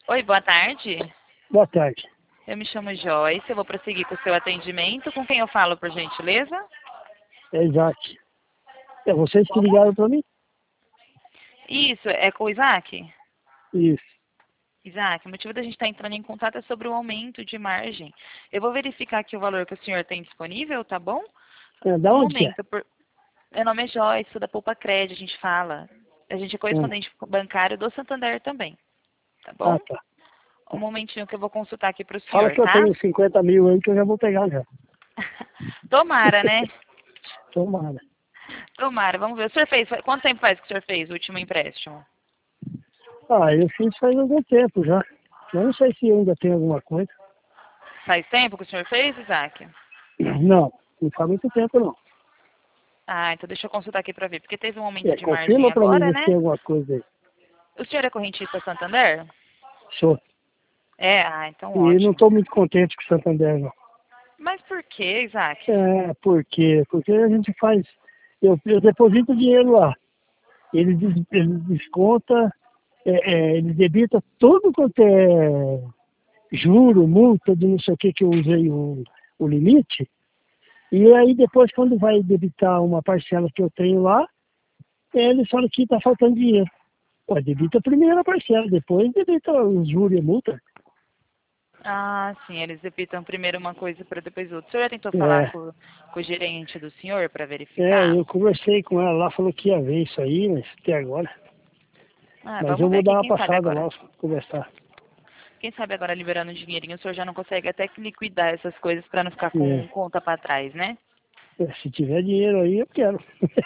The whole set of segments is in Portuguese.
Oi, boa tarde. Boa tarde. Eu me chamo Joyce, eu vou prosseguir com o seu atendimento. Com quem eu falo, por gentileza? É Isaac. É vocês que Como? ligaram para mim? Isso, é com o Isaac? Isso. Isaac, o motivo da gente estar entrando em contato é sobre o aumento de margem. Eu vou verificar aqui o valor que o senhor tem disponível, tá bom? É, da Um onde que é? momento. Meu nome é Joyce, sou da Poupa Cred, a gente fala. A gente é correspondente bancário do Santander também, tá bom? Tá. Um momentinho que eu vou consultar aqui para o Fala senhor, que eu tá? tenho 50 mil aí que eu já vou pegar já. Tomara, né? Tomara. Tomara, vamos ver. O senhor fez, quanto tempo faz que o senhor fez o último empréstimo? Eu fiz faz algum tempo já. Eu não sei se ainda tem alguma coisa. Faz tempo que o senhor fez, Isaac? Não faz muito tempo não. Ah, então deixa eu consultar aqui para ver, porque teve um aumento de margem Confirma para mim agora, ver se tem né? alguma coisa aí. O senhor é correntista Santander? Sou. É, ah, então E não ótimo. estou muito contente com o Santander não. Mas por quê, Isaac? Por quê? Porque a gente faz. Eu deposito dinheiro lá. Ele desconta, ele debita tudo quanto é juro, multa de não sei o que eu usei o limite. E aí depois quando vai debitar uma parcela que eu tenho lá, ele fala que está faltando dinheiro. Pô, debita primeiro a parcela, depois debita os juros e a multa. Ah, sim, eles debitam primeiro uma coisa para depois outra. O senhor já tentou falar É, com o gerente do senhor para verificar? eu conversei com ela lá, falou que ia ver isso aí, mas até agora. Ah, Mas vamos eu ver vou aqui, dar uma quem sabe passada lá, agora. conversar. Quem sabe agora liberando um dinheirinho, o senhor já não consegue até que liquidar essas coisas para não ficar É, com conta para trás, né? se tiver dinheiro aí, eu quero.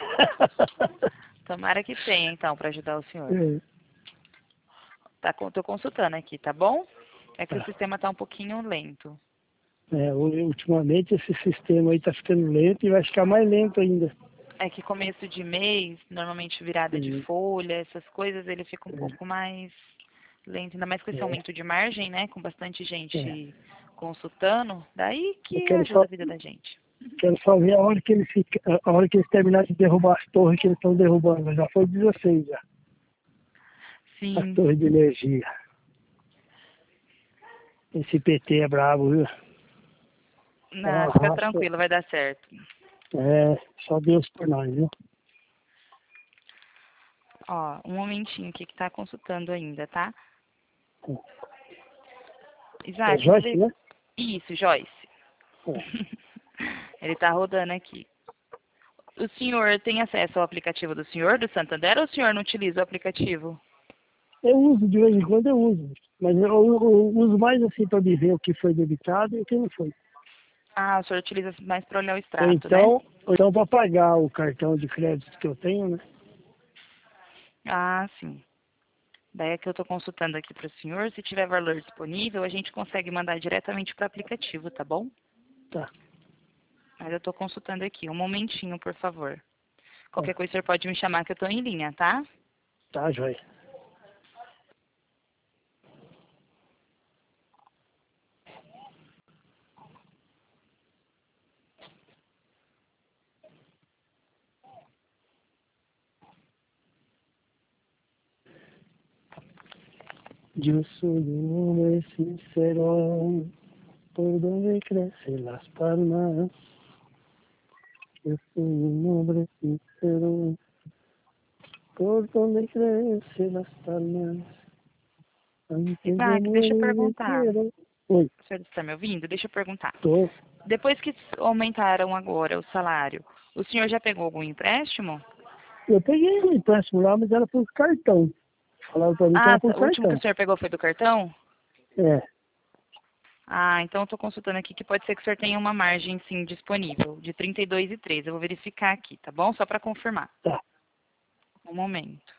Tomara que tenha, então, para ajudar o senhor. É, Tá, tô consultando aqui, tá bom? É que o tá. sistema tá um pouquinho lento. Ultimamente esse sistema aí tá ficando lento e vai ficar mais lento ainda. É que começo de mês, normalmente virada de É, folha, essas coisas, ele fica um pouco mais lento, ainda mais com esse é, aumento de margem, né? Com bastante é. gente consultando, daí Eu que ajuda a vida da gente. quero só ver a hora que a hora que eles terminarem de derrubar as torres que eles estão derrubando. Já foi 16 já, as Sim. torres de energia. Esse PT é brabo, viu? É Não, uma fica raça. tranquilo, vai dar certo. Só Deus por nós, viu? Ó, um momentinho aqui que tá consultando ainda, tá? É Isaac, eu vou Joyce, ver. né? Isso, Joyce. É. Ele tá rodando aqui. O senhor tem acesso ao aplicativo do senhor, do Santander, ou o senhor não utiliza o aplicativo? Eu uso, de vez em quando eu uso. Mas eu uso mais assim para me ver o que foi debitado e o que não foi. Ah, o senhor utiliza mais para olhar o Ou extrato, né? então, para pagar o cartão de crédito que eu tenho, né? Ah, sim. Daí é que eu estou consultando aqui para o senhor. Se tiver valor disponível, a gente consegue mandar diretamente para o aplicativo, tá bom? Tá, Mas eu estou consultando aqui. Um momentinho, por favor. tá, Qualquer coisa o senhor pode me chamar que eu estou em linha, tá? tá, Joyce. Yo soy un hombre sincero, por donde crecen las palmas. Yo soy un hombre sincero, por donde crecen las palmas. Antes de Isaac, deixa eu morir perguntar. quiero. Oi, O senhor está me ouvindo? Deixa eu perguntar. tô. Depois que aumentaram agora o salário, o senhor já pegou algum empréstimo? Eu peguei um empréstimo lá, mas era por cartão. Falaram pra mim que Ah, era por o último que o cartão. senhor pegou foi do cartão? É, Ah, então eu estou consultando aqui que pode ser que o senhor tenha uma margem, sim, disponível, de 32,3. Eu vou verificar aqui, tá bom? Só para confirmar. tá. Um momento.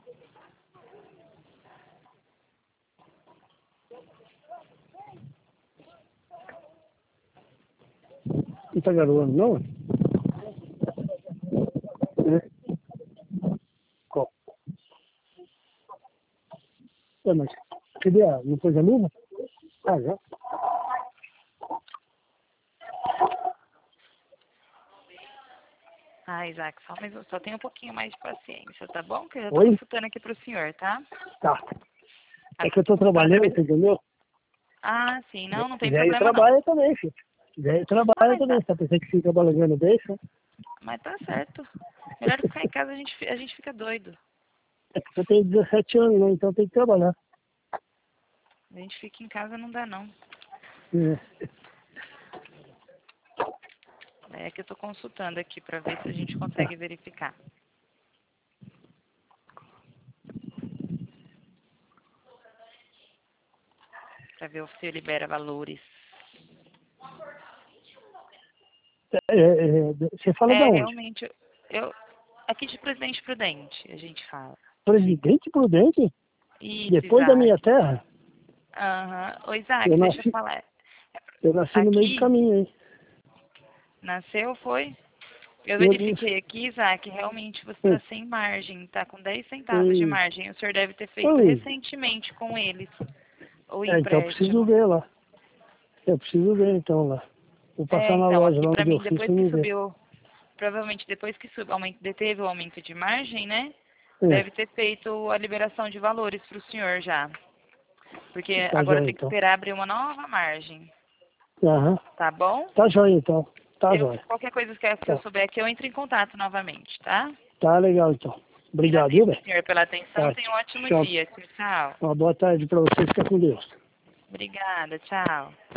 Não tá garoando, não? É. Qual? É, mas cadê a... Não pôs a luva? Ah, já. Ah, Isaac, só tem um pouquinho mais de paciência, tá bom? Que eu já tô Oi? consultando aqui pro senhor, tá? Tá. É que eu tô Para trabalhando, saber... entendeu? Ah, sim, não tem Velho problema não. trabalha também, filho. Velho Não, trabalha também. Você tá pensando que fica balangando desse, né? mas tá certo. Melhor ficar em casa, a gente fica doido. É porque eu tenho 17 anos, né? Então tem que trabalhar. A gente fica em casa, não dá não. É. É que eu tô consultando aqui pra ver se a gente consegue verificar. Pra ver se libera valores. Você fala de É, onde? realmente, aqui de Presidente Prudente, a gente fala. Fica. Presidente Prudente? Isso, Depois da minha Isaac. terra? Aham. Ô, Eu Isaac, deixa eu nasci, falar. eu nasci no meio do Aqui, caminho, hein? nasceu, foi? Eu Eu, verifiquei aqui, Isaac, realmente você está eu, sem margem, está com 10 centavos de eu, margem. O senhor deve ter feito eu, recentemente com eles o então eu preciso empréstimo. ver lá. Eu preciso ver então lá. Vou É, passar na então, loja aqui lá para onde eu mim, fiz depois pra que me ver. subiu, provavelmente depois que teve o aumento de margem, né? É, Deve ter feito a liberação de valores para o senhor já. Porque tá agora jóia tem que então. esperar abrir uma nova margem. Aham. Tá bom? Tá jóia então. Tá jóia. Qualquer coisa que eu Tá. souber aqui, eu entro em contato novamente, tá? Tá legal então. Obrigado, viu, Agradeço, velho? senhor, pela atenção. Tá. Tenha um ótimo Tchau. dia. Tchau, tchau. Uma boa tarde pra você. Fica com Deus. Obrigada, tchau.